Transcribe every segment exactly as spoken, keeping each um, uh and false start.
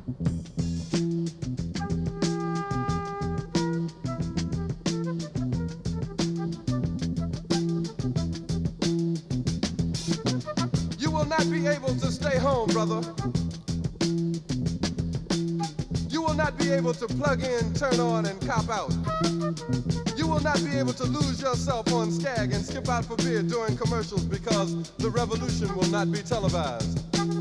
You will not be able to stay home, brother. You will not be able to plug in, turn on, and cop out. You will not be able to lose yourself on Skag and skip out for beer during commercials because the revolution will not be televised.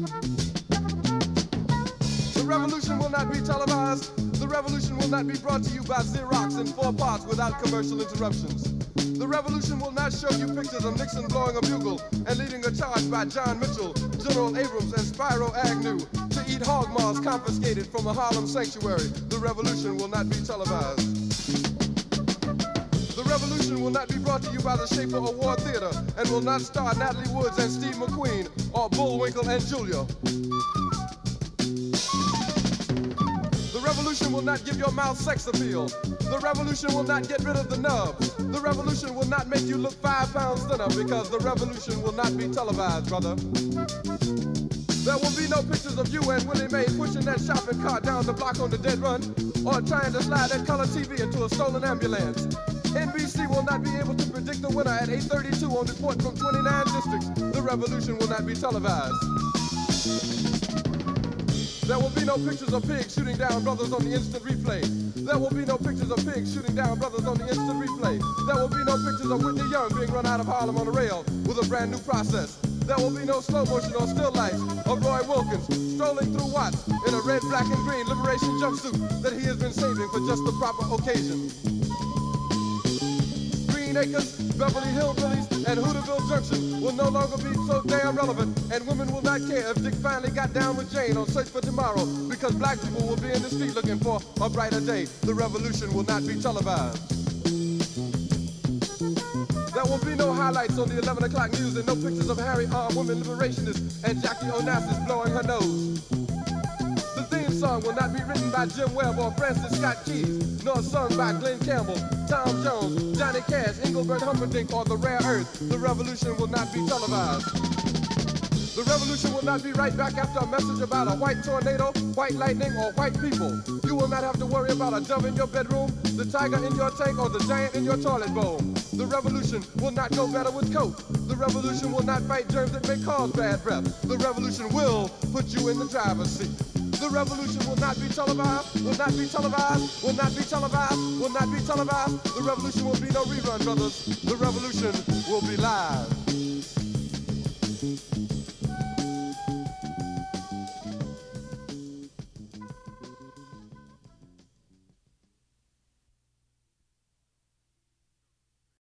The revolution will not be televised. The revolution will not be brought to you by Xerox in four parts without commercial interruptions. The revolution will not show you pictures of Nixon blowing a bugle and leading a charge by John Mitchell, General Abrams, and Spyro Agnew to eat hog maws confiscated from a Harlem sanctuary. The revolution will not be televised. The revolution will not be brought to you by the Schaefer Award Theater and will not star Natalie Woods and Steve McQueen or Bullwinkle and Julia. The revolution will not give your mouth sex appeal. The revolution will not get rid of the nubs. The revolution will not make you look five pounds thinner because the revolution will not be televised, brother. There will be no pictures of you and Willie Mae pushing that shopping cart down the block on the dead run or trying to slide that color T V into a stolen ambulance. N B C will not be able to predict the winner at eight thirty-two on report from twenty-nine districts. The revolution will not be televised. There will be no pictures of pigs shooting down brothers on the instant replay. There will be no pictures of pigs shooting down brothers on the instant replay. There will be no pictures of Whitney Young being run out of Harlem on a rail with a brand new process. There will be no slow motion or still life of Roy Wilkins strolling through Watts in a red, black, and green liberation jumpsuit that he has been saving for just the proper occasion. Green Acres, Beverly Hillbillies, and Hooterville Junction will no longer be so damn relevant, and women will not care if Dick finally got down with Jane on Search for Tomorrow, because black people will be in the street looking for a brighter day. The revolution will not be televised. There will be no highlights on the eleven o'clock news and no pictures of Harry armed women liberationists and Jackie Onassis blowing her nose. The theme song will not be written by Jim Webb or Francis Scott Keys, nor sung by Glenn Campbell, Tom Jones, Johnny Cash, Engelbert Humperdinck, or The Rare Earth. The revolution will not be televised. The revolution will not be right back after a message about a white tornado, white lightning, or white people. You will not have to worry about a dove in your bedroom, the tiger in your tank, or the giant in your toilet bowl. The revolution will not go better with Coke. The revolution will not fight germs that may cause bad breath. The revolution will put you in the driver's seat. The revolution will not be televised, will not be televised, will not be televised, will not be televised. The revolution will be no rerun, brothers. The revolution will be live.